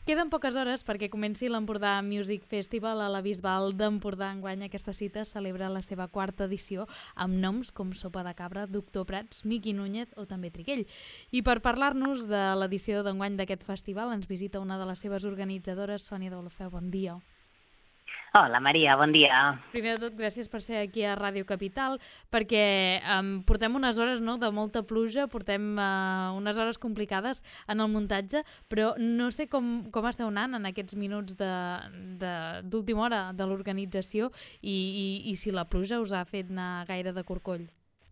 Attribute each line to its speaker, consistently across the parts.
Speaker 1: Queden poques hores perquè comenci l'Empordà Music Festival a la Bisbal d'Empordà. Enguany aquesta cita celebra la seva 4ª edició amb noms com Sopa de Cabra, Doctor Prats, Miqui Núñez o també Triquell. I per parlar-nos de l'edició d'enguany d'aquest festival ens visita una de les seves organitzadores, Sònia Deulofeu. Bon dia.
Speaker 2: Hola, Maria, bon dia.
Speaker 1: Primer de tot, gràcies per ser aquí a Ràdio Capital, perquè portem unes hores de molta pluja, portem unes hores complicades en el muntatge, però no sé com esteu anant en aquests minuts d'última hora de l'organització i si la pluja us ha fet anar gaire de corcoll.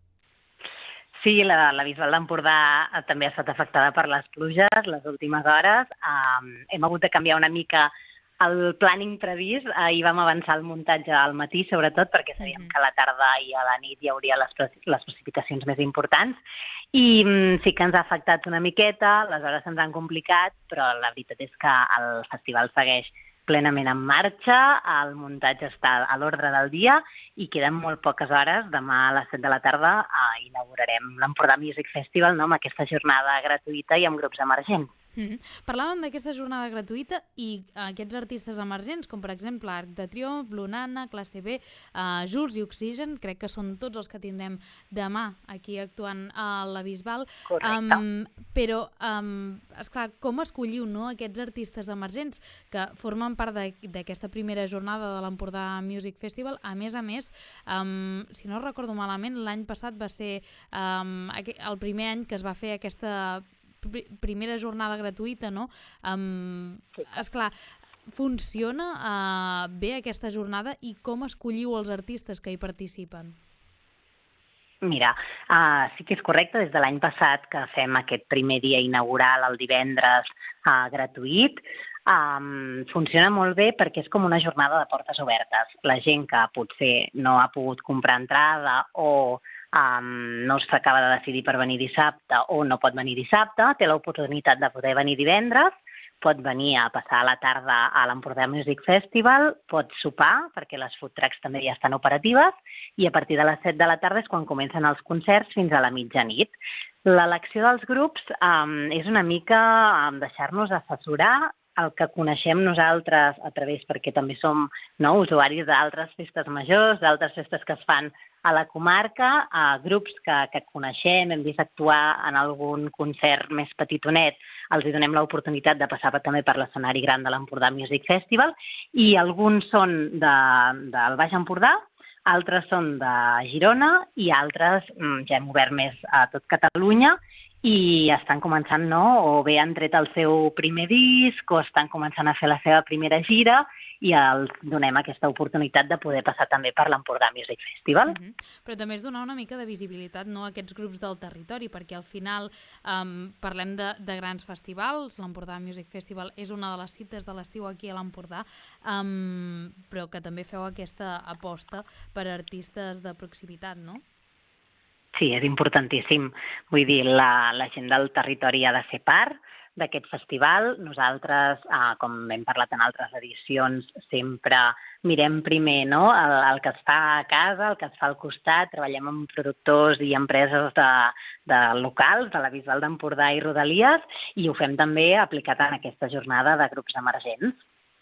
Speaker 2: Sí, la Bisbal d'Empordà també ha estat afectada per les pluges les últimes hores. Hem hagut de canviar una mica el planning previst. Ahir vam avançar el muntatge al matí, sobretot, perquè sabíem que a la tarda i a la nit hi hauria les precipitacions més importants. I sí que ens ha afectat una miqueta, les hores ens han complicat, però la veritat és que el festival segueix plenament en marxa, el muntatge està a l'ordre del dia i queden molt poques hores. Demà a les 7 de la tarda inaugurarem l'Empordà Music Festival amb aquesta jornada gratuïta i amb grups emergents.
Speaker 1: Parlàvem d'aquesta jornada gratuïta i aquests artistes emergents, com per exemple Arc de Triomf, Lunana, Classe B, Jules i Oxigen, crec que són tots els que tindrem demà aquí actuant a la Bisbal.
Speaker 2: Correcte.
Speaker 1: Però, esclar, com escolliu aquests artistes emergents que formen part d'aquesta primera jornada de l'Empordà Music Festival? A més, si no recordo malament, l'any passat va ser el primer any que es va fer aquesta primera jornada gratuïta, no? Esclar, funciona bé aquesta jornada i com escolliu els artistes que hi participen?
Speaker 2: Mira, sí que és correcte, des de l'any passat que fem aquest primer dia inaugural el divendres gratuït, funciona molt bé perquè és com una jornada de portes obertes. La gent que potser no ha pogut comprar entrada o no s'acaba de decidir per venir dissabte o no pot venir dissabte, té l'oportunitat de poder venir divendres, pot venir a passar la tarda a l'Empordà Music Festival, pot sopar, perquè les food trucks també ja estan operatives, i a partir de les 7 de la tarda és quan comencen els concerts fins a la mitjanit. L'elecció dels grups és una mica deixar-nos assessorar el que coneixem nosaltres a través, perquè també som usuaris d'altres festes majors, d'altres festes que es fan a la comarca, grups que coneixem, hem vist actuar en algun concert més petitonet, els hi donem l'oportunitat de passar també per l'escenari gran de l'Empordà Music Festival, i alguns són del Baix Empordà, altres són de Girona i altres ja hem obert més a tot Catalunya i estan començant, o bé han tret el seu primer disc o estan començant a fer la seva primera gira i els donem aquesta oportunitat de poder passar també per l'Empordà Music Festival.
Speaker 1: Però també és donar una mica de visibilitat a aquests grups del territori, perquè al final parlem de grans festivals, l'Empordà Music Festival és una de les cites de l'estiu aquí a l'Empordà, però que també feu aquesta aposta per artistes de proximitat, no?
Speaker 2: Sí, és importantíssim. Vull dir, la gent del territori ha de ser part d'aquest festival. Nosaltres, com hem parlat en altres edicions, sempre mirem primer el que es fa a casa, el que es fa al costat. Treballem amb productors i empreses de locals, de la Bisbal d'Empordà i Rodalies, i ho fem també aplicat en aquesta jornada de grups emergents.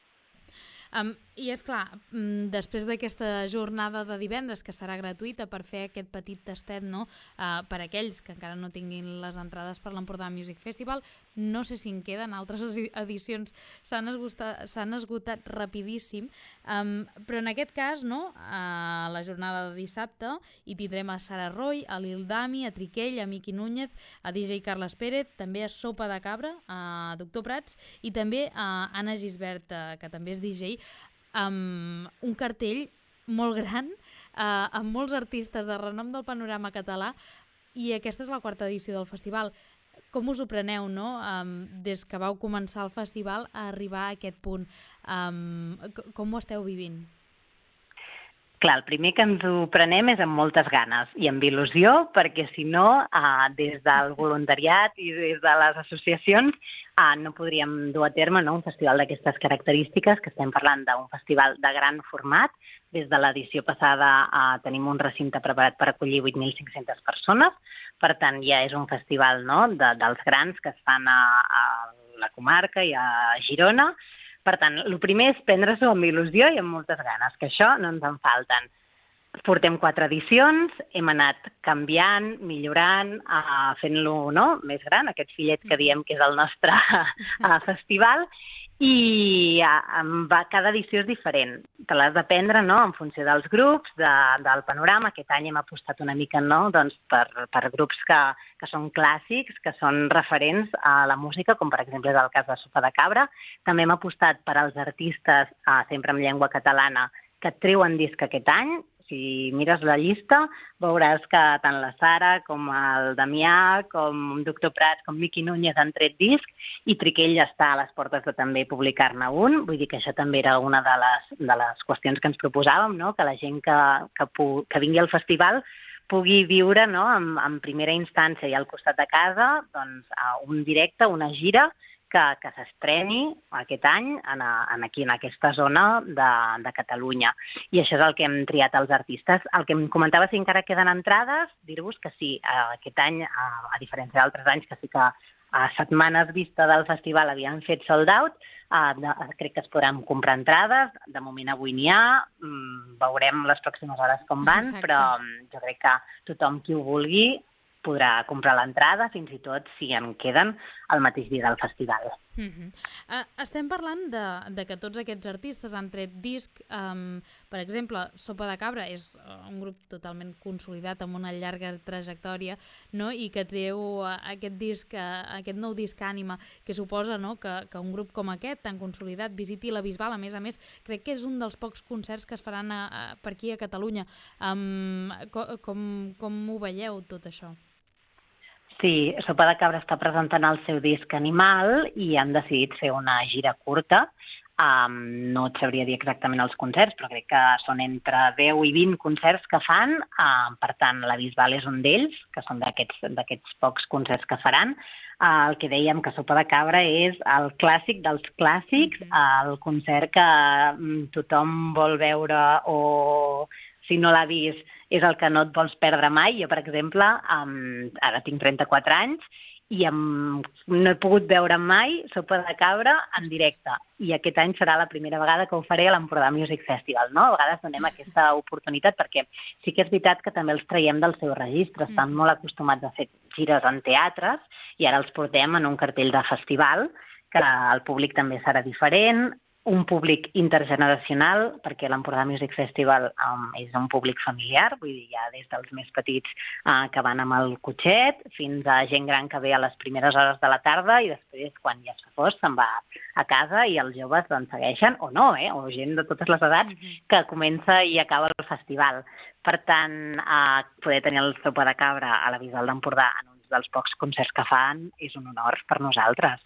Speaker 1: I és clar, després d'aquesta jornada de divendres, que serà gratuïta per fer aquest petit tastet, per aquells que encara no tinguin les entrades per l'Empordà Music Festival, no sé si en queden, altres edicions s'han esgotat rapidíssim, però en aquest cas, a la jornada de dissabte hi tindrem a Sara Roy, a Lil Dami, a Triquell, a Miqui Núñez, a DJ Carles Pérez, també a Sopa de Cabra, a Doctor Prats i també a Anna Gisbert, que també és DJ, amb un cartell molt gran, amb molts artistes de renom del panorama català, i aquesta és la 4ª edició del festival. Com us ho preneu, des que vau començar el festival a arribar a aquest punt? Com ho esteu vivint?
Speaker 2: Clar, el primer que ens ho prenem és amb moltes ganes i amb il·lusió, perquè si no, des del voluntariat i des de les associacions no podríem dur a terme un festival d'aquestes característiques, que estem parlant d'un festival de gran format. Des de l'edició passada tenim un recinte preparat per acollir 8.500 persones, per tant ja és un festival dels grans que es fan a la comarca comarca i a Girona. Per tant, el primer és prendre-s'ho amb il·lusió i amb moltes ganes, que això no ens en falten. Portem 4 edicions, hem anat canviant, millorant, fent-lo més gran, aquest fillet que diem que és el nostre festival, i cada edició és diferent. Te l'has de prendre en funció dels grups, del panorama. Aquest any hem apostat una mica per grups que són clàssics, que són referents a la música, com per exemple és el cas de Sopa de Cabra. També hem apostat per als artistes, sempre en llengua catalana, que treuen disc aquest any. Si mires la llista, veuràs que tant la Sara com el Damià, com Doctor Prats, com Miqui Núñez han tret disc, i Triquell ja està a les portes de també publicar-ne un. Vull dir que això també era una de les qüestions que ens proposàvem, no? Que la gent que vingui al festival pugui viure en primera instància i al costat de casa un directe, una gira, que s'estreni aquest any aquí en aquesta zona de Catalunya. I això és el que hem triat els artistes. El que em comentava, si encara queden entrades, dir-vos que sí, aquest any, a diferència d'altres anys, que sí que a setmanes vista del festival havien fet sold out, crec que es podran comprar entrades. De moment avui n'hi ha, veurem les pròximes hores com van. Exacte. Però jo crec que tothom qui ho vulgui podrà comprar l'entrada, fins i tot si en queden el mateix dia del festival.
Speaker 1: Estem parlant de que tots aquests artistes han tret disc. Per exemple, Sopa de Cabra és un grup totalment consolidat amb una llarga trajectòria, no? I que treu aquest nou disc Ànima, que suposa que un grup com aquest, tan consolidat, visiti la Bisbal. A més, crec que és un dels pocs concerts que es faran per aquí a Catalunya. Com ho veieu, tot això?
Speaker 2: Sí, Sopa de Cabra està presentant el seu disc Animal i han decidit fer una gira curta. No et sabria dir exactament els concerts, però crec que són entre 10 i 20 concerts que fan. Per tant, la Bisbal és un d'ells, que són d'aquests pocs concerts que faran. El que dèiem, que Sopa de Cabra és el clàssic dels clàssics, el concert que tothom vol veure o, si no l'ha vist, és el que no et vols perdre mai. Jo, per exemple, ara tinc 34 anys i no he pogut veure mai Sopa de Cabra en directe. I aquest any serà la primera vegada que ho faré a l'Empordà Music Festival, no? A vegades donem aquesta oportunitat perquè sí que és veritat que també els traiem del seu registre. Estan molt acostumats a fer gires en teatres i ara els portem en un cartell de festival, que el públic també serà diferent, un públic intergeneracional, perquè l'Empordà Music Festival és un públic familiar, vull dir, ja des dels més petits que van amb el cotxet, fins a gent gran que ve a les primeres hores de la tarda i després, quan ja es fa fosc, se'n va a casa i els joves segueixen, o no, o gent de totes les edats que comença i acaba el festival. Per tant, poder tenir el Sopa de Cabra a la Bisbal d'Empordà en uns dels pocs concerts que fan és un honor per nosaltres.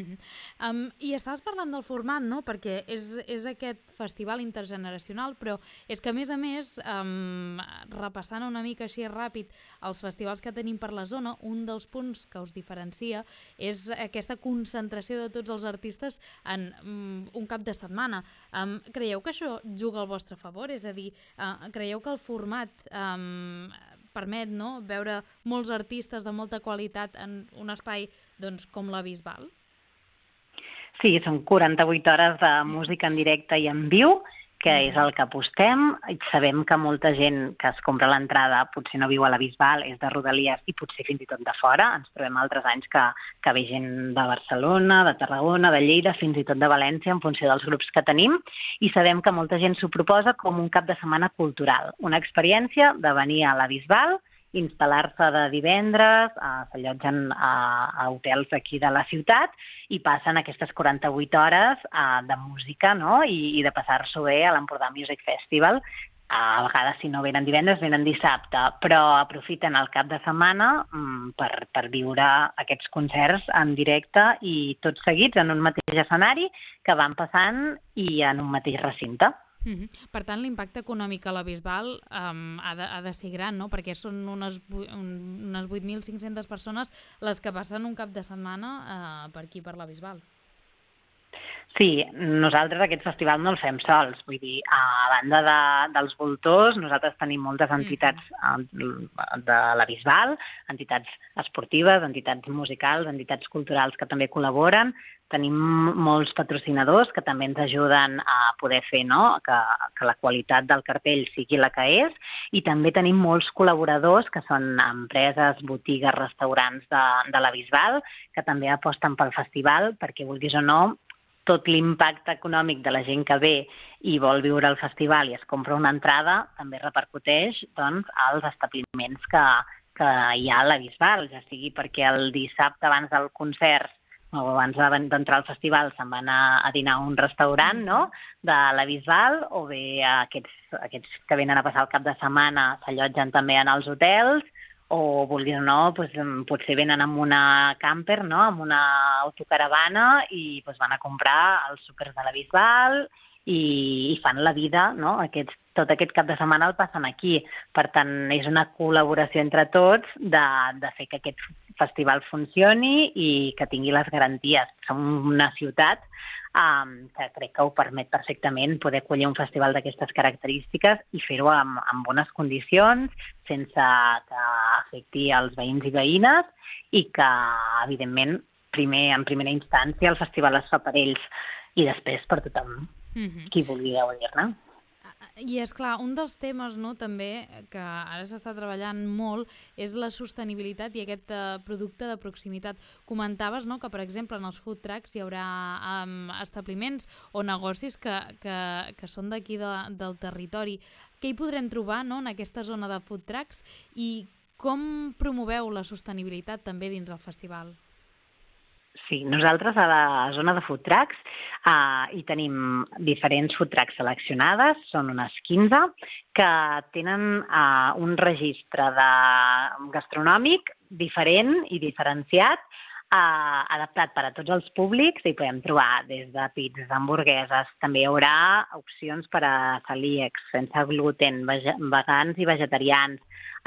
Speaker 1: I estaves parlant del format, no? Perquè és aquest festival intergeneracional, però és que, a més, repassant una mica així ràpid els festivals que tenim per la zona, un dels punts que us diferencia és aquesta concentració de tots els artistes en un cap de setmana. Creieu que això juga al vostre favor? És a dir, creieu que el format permet veure molts artistes de molta qualitat en un espai com la Bisbal?
Speaker 2: Sí, són 48 hores de música en directe i en viu, que és el que apostem. Sabem que molta gent que es compra l'entrada potser no viu a la Bisbal, és de Rodalies i potser fins i tot de fora. Ens trobem altres anys que ve gent de Barcelona, de Tarragona, de Lleida, fins i tot de València, en funció dels grups que tenim. I sabem que molta gent s'ho proposa com un cap de setmana cultural, una experiència de venir a la Bisbal, instal·lar-se de divendres, s'allotgen a hotels aquí de la ciutat i passen aquestes 48 hores de música, no? I de passar-s'ho bé a l'Empordà Music Festival. A vegades, si no venen divendres, venen dissabte, però aprofiten el cap de setmana per viure aquests concerts en directe i tots seguits en un mateix escenari que van passant i en un mateix recinte.
Speaker 1: Per tant, l'impacte econòmic a la Bisbal ha de ser gran, no? Perquè són unes 8.500 persones les que passen un cap de setmana per aquí, per la Bisbal.
Speaker 2: Sí, nosaltres aquest festival no el fem sols, vull dir, a banda dels voltors, nosaltres tenim moltes entitats de la Bisbal, entitats esportives, entitats musicals, entitats culturals que també col·laboren, tenim molts patrocinadors que també ens ajuden a poder fer, no?, que la qualitat del cartell sigui la que és, i també tenim molts col·laboradors que són empreses, botigues, restaurants de la Bisbal, que també aposten pel festival, perquè vulguis o no, tot l'impacte econòmic de la gent que ve i vol viure el festival i es compra una entrada també repercuteix, doncs, als establiments que hi ha a la Bisbal, ja sigui perquè el dissabte abans del concert o abans d'entrar al festival se'n va anar a dinar a un restaurant, no?, de la Bisbal, o bé aquests que venen a passar el cap de setmana s'allotgen també en els hotels, o vulguis o no, potser venen amb una camper, no?, amb una autocaravana i van a comprar els súpers de la Bisbal i fan la vida, no?, tot aquest cap de setmana el passen aquí. Per tant, és una col·laboració entre tots de fer que aquest festival funcioni i que tingui les garanties. Som una ciutat que crec que ho permet perfectament poder acollir un festival d'aquestes característiques i fer-ho amb bones condicions, sense que afecti els veïns i veïnes i que, evidentment, en primera instància el festival es fa per ells i després per tothom qui vulgui gaudir-ne.
Speaker 1: I és clar, un dels temes, no, també que ara s'està treballant molt és la sostenibilitat i aquest producte de proximitat. Comentaves, no, que, per exemple, en els food trucks hi haurà establiments o negocis que són d'aquí del territori. Què hi podrem trobar, no, en aquesta zona de food trucks i com promoveu la sostenibilitat també dins el festival?
Speaker 2: Sí, nosaltres a la zona de food trucks hi tenim diferents food trucks seleccionades, són unes 15, que tenen un registre gastronòmic diferent i diferenciat, adaptat per a tots els públics, i podem trobar des de pizzas, hamburgueses, també hi haurà opcions per a celíacs, sense gluten, vegans i vegetarians.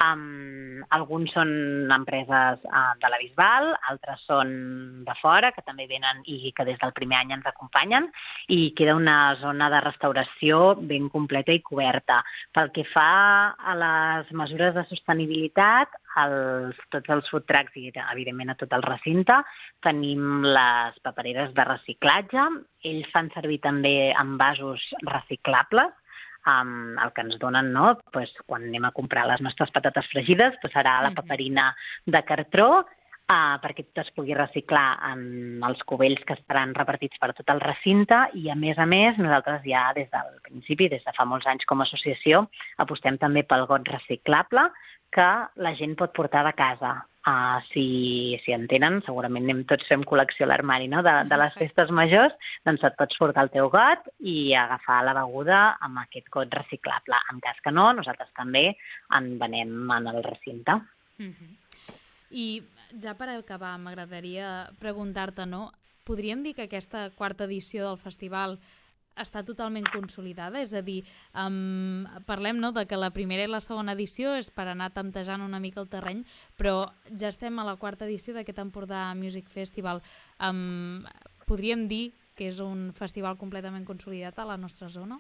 Speaker 2: Alguns són empreses de la Bisbal, altres són de fora, que també venen i que des del primer any ens acompanyen, i queda una zona de restauració ben completa i coberta. Pel que fa a les mesures de sostenibilitat, tots els food trucks i, evidentment, a tot el recinte, tenim les papereres de reciclatge. Ells fan servir també envasos reciclables, el que ens donen, no?, quan anem a comprar les nostres patates fregides, serà la paperina de cartró, perquè tot es pugui reciclar en els cubells que estaran repartits per tot el recinte, i a més, nosaltres ja des del principi, des de fa molts anys com a associació, apostem també pel got reciclable que la gent pot portar de casa. Si en tenen, segurament tots fem col·lecció a l'armari, no?, de les festes majors, doncs et pots portar el teu got i agafar la beguda amb aquest got reciclable. En cas que no, nosaltres també en venem en el recinte.
Speaker 1: I ja per acabar, m'agradaria preguntar-te, no?, podríem dir que aquesta quarta edició del festival està totalment consolidada? És a dir, parlem, no, de que la primera i la segona edició és per anar temptejant una mica el terreny, però ja estem a la quarta edició d'aquest Empordà Music Festival. Podríem dir que és un festival completament consolidat a la nostra zona?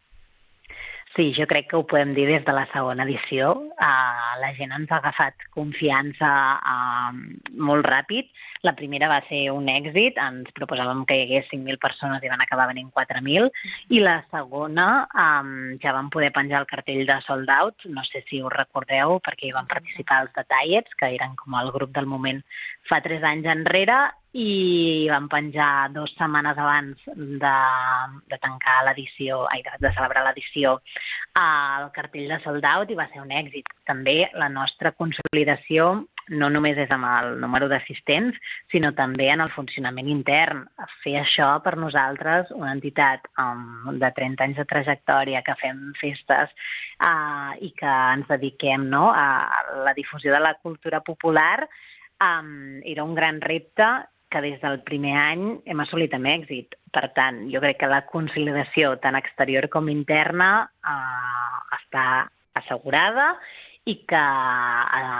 Speaker 2: Sí, jo crec que ho podem dir des de la segona edició. La gent ens ha agafat confiança molt ràpid. La primera va ser un èxit, ens proposàvem que hi hagués 5.000 persones i van acabar venint 4.000, i la segona ja vam poder penjar el cartell de Sold Out, no sé si us recordeu, perquè hi van participar els Detallets, que eren com el grup del moment fa 3 anys enrere, i vam penjar 2 setmanes abans de tancar l'edició, de celebrar l'edició, el cartell de Sold Out, i va ser un èxit. També la nostra consolidació no només és amb el número d'assistents, sinó també en el funcionament intern. Fer això per nosaltres, una entitat de 30 anys de trajectòria, que fem festes i que ens dediquem, no, a la difusió de la cultura popular, era un gran repte que des del primer any hem assolit amb èxit. Per tant, jo crec que la consolidació tant exterior com interna està assegurada, i que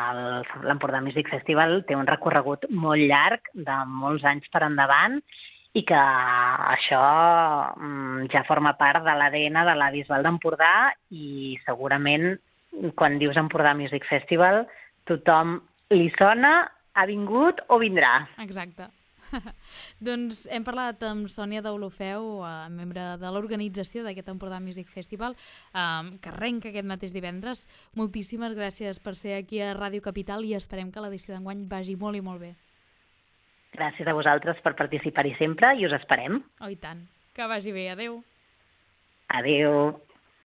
Speaker 2: l'Empordà Music Festival té un recorregut molt llarg, de molts anys per endavant, i que això ja forma part de l'ADN de la Bisbal d'Empordà i segurament quan dius Empordà Music Festival tothom li sona, ha vingut o vindrà.
Speaker 1: Exacte. Doncs hem parlat amb Sònia Deulofeu, membre de l'organització d'aquest Empordà Music Festival, que arrenca aquest mateix divendres. Moltíssimes gràcies per ser aquí a Ràdio Capital i esperem que l'edició d'enguany vagi molt i molt bé.
Speaker 2: Gràcies a vosaltres per participar-hi sempre i us esperem.
Speaker 1: Oh, i tant. Que vagi bé. Adéu.
Speaker 2: Adéu.